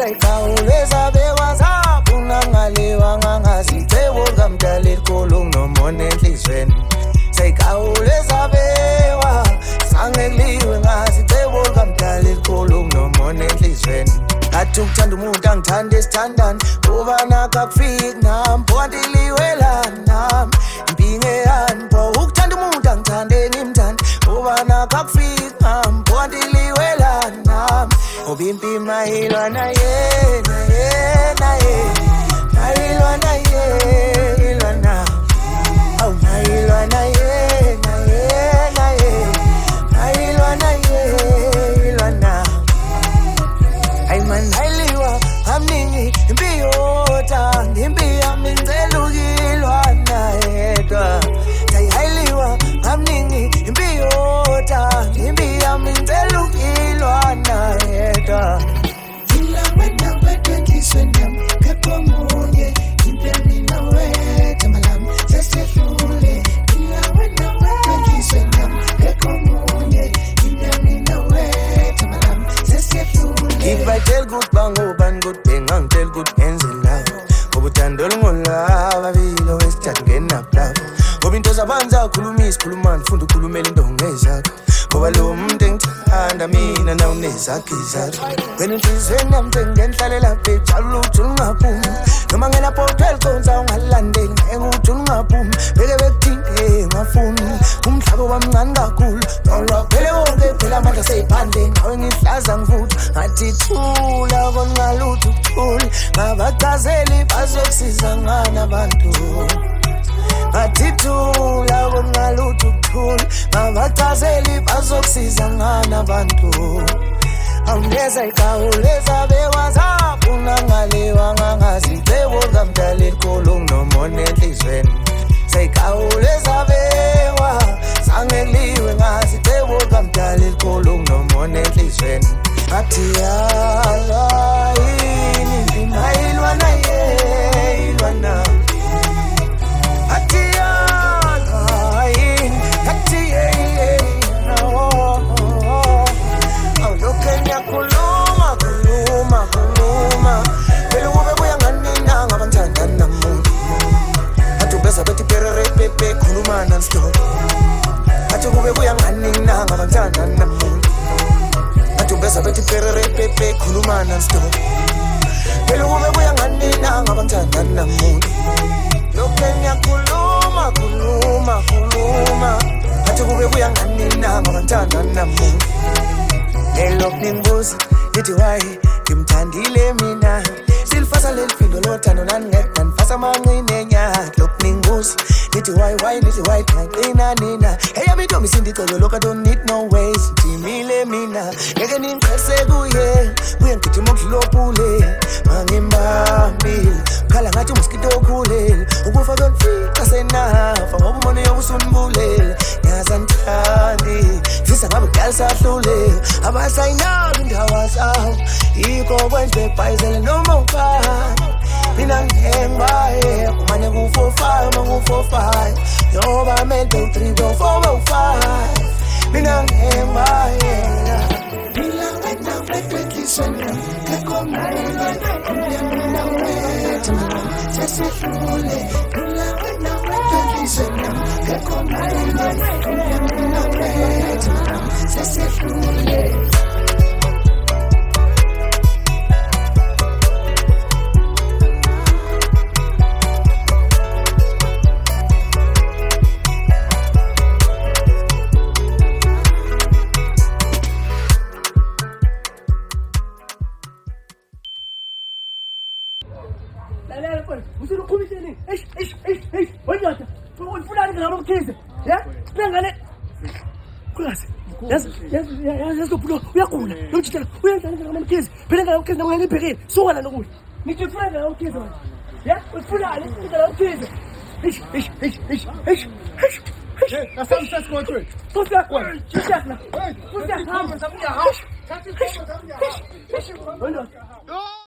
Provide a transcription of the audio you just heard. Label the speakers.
Speaker 1: sayikawuleza bekwazapuna ngaliwa ngangazicebo kamdala elikhulu nomona enhlizweni sayikawuleza bewa sangeliwe ngazicebo kamdala elikhulu nomona enhlizweni athi ukuthanda umuntu angithanda esithandani kuba nakakufiki nami bondiliwelana impinge yani bo ukuthanda umuntu angithande ngimthanda kuba nakakufiki nami bondiliwelana obimpi mahilwana yena mahilwana yena au mahilwana yena mahilwana yena ay man hayliwa amningi impiyota impiya minzelukilwana yedwa ay hayliwa amningi impiyota impiya minzelukilwana yedwa ila wena wetwentiswenyam kekomunye impemina wete malam sesefule ila wena wetwentiswenyam kekomunye impemina wete malam sesefule if I tell good bango ban good thing ang tell good ends in love obuthando lungolava vilo wesithathu ngenaphlapha ngoba into zabanza khuluma isikhulumani funda ukhulumela into ngezakho ngoba lo muntu engithanda mina nawe nezakho izakho wena inhlizweni yami ngenhlalela bejalo uthi ungaphumi noma ngelapho utheliconsa ungalandeli ngekuthi ungaphumi beke bekuthinte ngafuni umhlaba wamncane kakhulu nolwa phele konke phela amandla seyiphandle ngawe ngihlaza ngivutha ngathi thula kongalutho ukuthula ngabachazeli bazokusiza ngana abantu ngathithula kongalutho ukuthula ngabachazeli bazokusiza ngana abantu awuneza ikawuleza bekwazapuna ngaliwa ngangazicebo kamdala elikhulu nomona enhlizweni sayikawuleza bewa sangeliwe ngazicebo kamdala elikhulu nomona enhlizweni athi yala yini mayilwana yelwana athi yala yini athi yelwana awulokenya kuluma phela kube buya nganina ngabanthanda namuntu athi ubeza bethi perere pepe khuluma non-stop athi kube buya nganina ngabanthanda namuntu athi ubeza bethi perere pepe khuluma non-stop phela kube buya nganina ngabanthanda namuntu lokenya kuluma athi kube buya nganina ngabanthanda namuntu elokninguzi lithi wayi ngimthandile mina silifasa lelifindo lothando naningekho nifasa amanqine enyatha lokninguzi lithi wayi lithi wayi ngaqina nina eyami intombi sindicelo lokho I don't need no ways ndimile mina ngeke ningiqhese kuye ngigijima ukudlulopule mangimbambile khala ngathi umosquito okhulele ukufa konfica senafa ngoba umono yokusunibulele ngiyazanithandi fisa ngabe kudala sahlule abasayinaki indawo zawo yikho kwenze bhayizele noma ufana mina ngihengibaye umane ku-45 maku-45 yoba melde u-3 4 5 mina ngihengibaye bila wena wetwentiswena kekomana umyamina wethu sesifule bila wena wetwentiswena kekomana umyamina wethu sesifule uyagula yojitela uyadlala ngamamkhizi phela ngamamkhizi nawe ngibhekile suka la nokudla ngithi ufuna ngamamkhizi wena ya ufunani ngamamkhizi that's how I'm going through. What's that one? What's that? What's that?